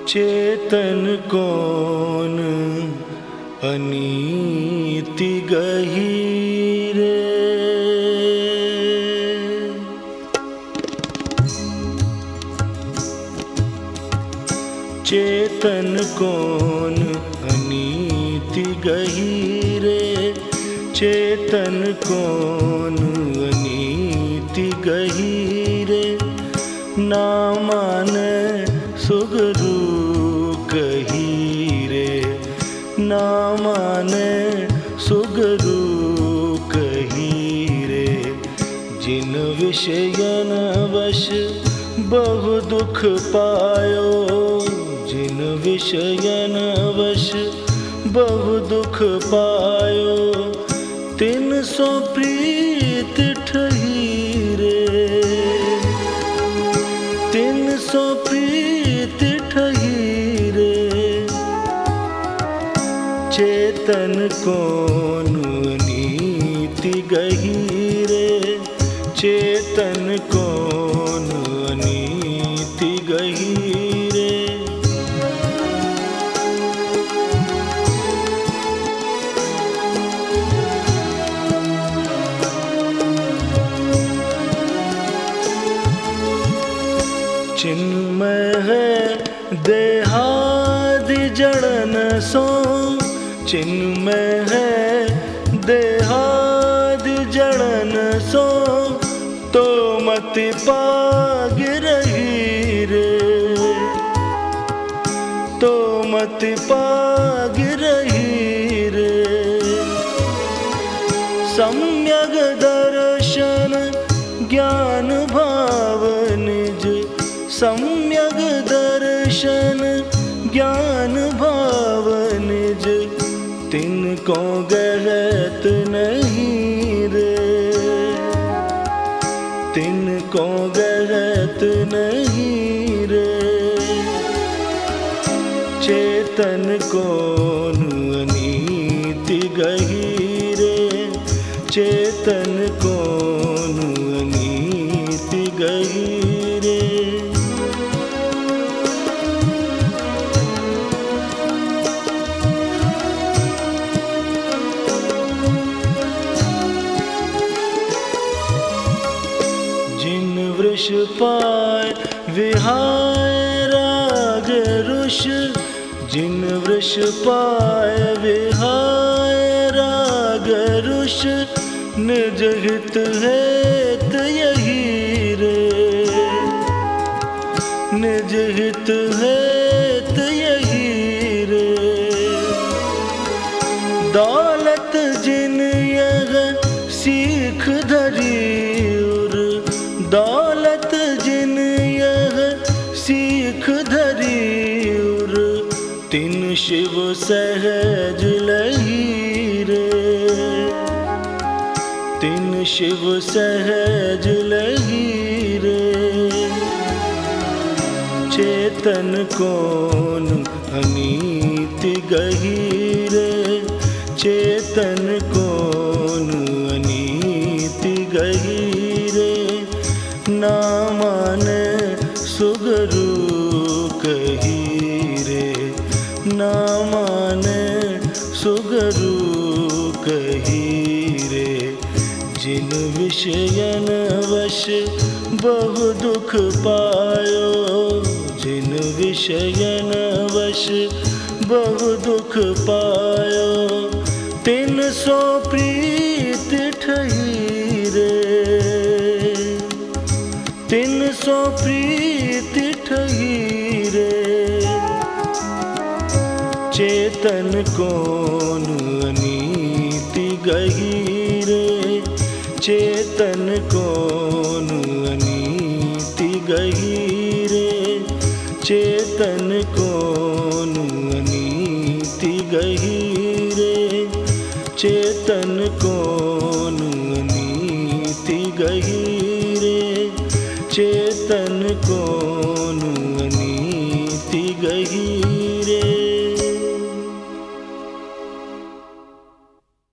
चेतन कौन अनीति गहीरे। चेतन कौन अनीति गहीरे। चेतन कौन अनीति गहीरे। ना माने सुगरु कहीरे। ना माने सुगरु कहीरे। जिन विषयन वश बहु दुख पायो। जिन विषयन वश बहु दुख पायो। तिन सो प्रीत ठहीरे। तिन सो प्रीत ठहीरे। चेतन कौन अनीति गहीरे। चेतन कौन अनीति गहीरे। चिन्मय है देहादि जड़न सो। चिन्मय है देहादि जड़न सो। तो मति पाग रही रे। तो मति पाग रही रे। सम्यग दर्शन ज्ञान भाव निज। सम्यग दर्शन ज्ञान भाव निज। तिनको गहत नहीं रे। तिनको गहत नहीं रे। चेतन कौन अनीति गहीरे। चेतन कौन अनीति गहीरे। जिन वृष पाय विहाय राग रुष। जिन वृष पाय विहाय राग रुष। निज हित हेत यही रे। निज हित हेत यही रे। दौलत जिन यह सीख धरी उर। दौलत जिन यह सीख धरी उर। तिन शिव सहज लही रे। तिन शिव सहज लही रे। चेतन कौन अनीति गहीरे। चेतन कौन अनीति गहीरे। ना माने सुगरु कहीरे। ना माने सुगरु कहीरे। जिन विषयन वश बहु दुख पायो। जिन विषयन वश बहु दुख पायो। तिन सो प्रीत ठहीरे। तिन सो प्रीत ठहीरे। चेतन कौन अनीति गहीरे। चेतन कौन अनीति गहीरे। चेतन कौन अनीति गहीरे। चेतन कौन